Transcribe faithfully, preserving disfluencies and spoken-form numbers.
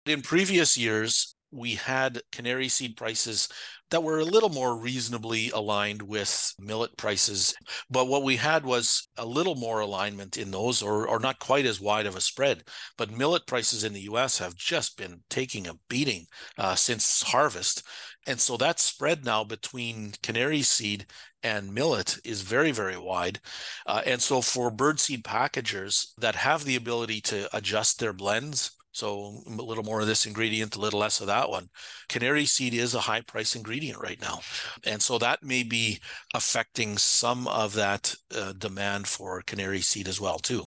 In previous years, we had canary seed prices that were a little more reasonably aligned with millet prices. But what we had was a little more alignment in those, or, or not quite as wide of a spread. But millet prices in the U S have just been taking a beating uh, since harvest. And so that spread now between canary seed and millet is very, very wide. Uh, and so for birdseed packagers that have the ability to adjust their blends, so a little more of this ingredient, a little less of that one. Canary seed is a high price ingredient right now. And so that may be affecting some of that uh, demand for canary seed as well, too.